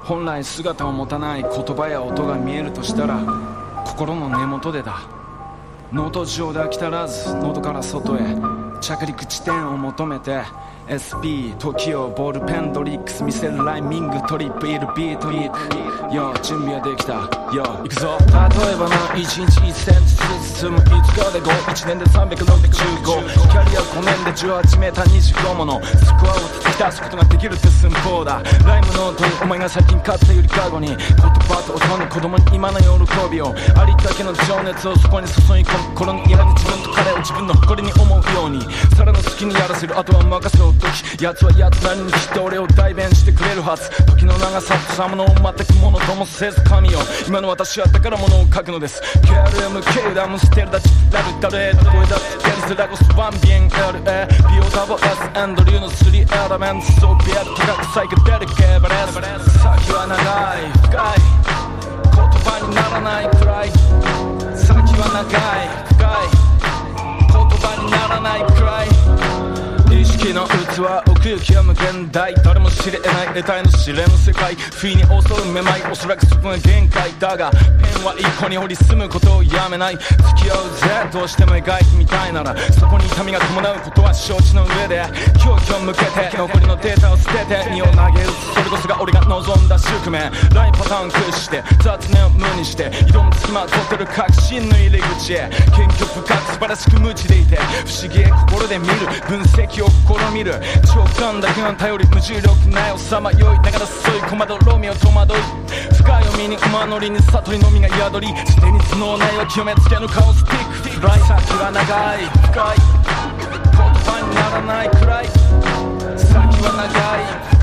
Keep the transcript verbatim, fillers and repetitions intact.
本来姿を持たない言葉や音が見えるとしたら心の根元でだ。ノート上で飽き足らず喉から外へ着陸地点を求めて エスピー 時をボールペンドリックス見せるライミングトリップいるビートリックよ準備はできたよ行くぞ。例えばないちにちいちセンチずつ進むいつかでごいちねんでさんびゃくろくじゅうごキャリアごねんでじゅうはちメーターにじゅうごものスコアを突き出すことができるって寸法だ。ライムノートにお前が最近買ったゆりかごに言葉と音に子供に今の喜びをありったけの情熱をそこに注ぎ込む心に嫌で自分と彼を自分の誇りに思うように皿の好きにやらせるあとは任せろとき奴はやつなりにきっと俺を代弁してくれるはず。時の長さとさものを全くものともせず神よ今の私は宝物を書くのです。 ケーアールエム ケーダムステルダチラルタレード声だつけるゼラゴスワンビエン エルエー ビオダブ エス エンドリューのスリーエレメンツソビエト高くサイケデリケーバレス先は長い深い言葉にならないくらい先は長い深い言葉にならないくらい意識の器奥行きは無限大誰も知れない得体の知れぬ世界不意に襲うめまいおそらくそこが限界だがペンは一個に掘り進むことをやめない付き合うぜどうしても描いてみたいならそこに痛みが伴うことは承知の上で狂気を向けて残りのデータを捨てて身を投げ打つそれこそが俺が望んだ宿命ラインパターン駆使して雑念を無にして挑む隙間を取ってる確信の入り口へ謙虚深く素晴らしく無知でいて不思議へ心で見る分析を試みる直感だけが頼り無重力なよさまよいながらそういうコマドロミオ戸惑い深い読みに馬乗りに悟りのみが宿りすでに頭脳内を極めつけぬ顔スティックフライ先は長い深い言葉にならないくらい先は長い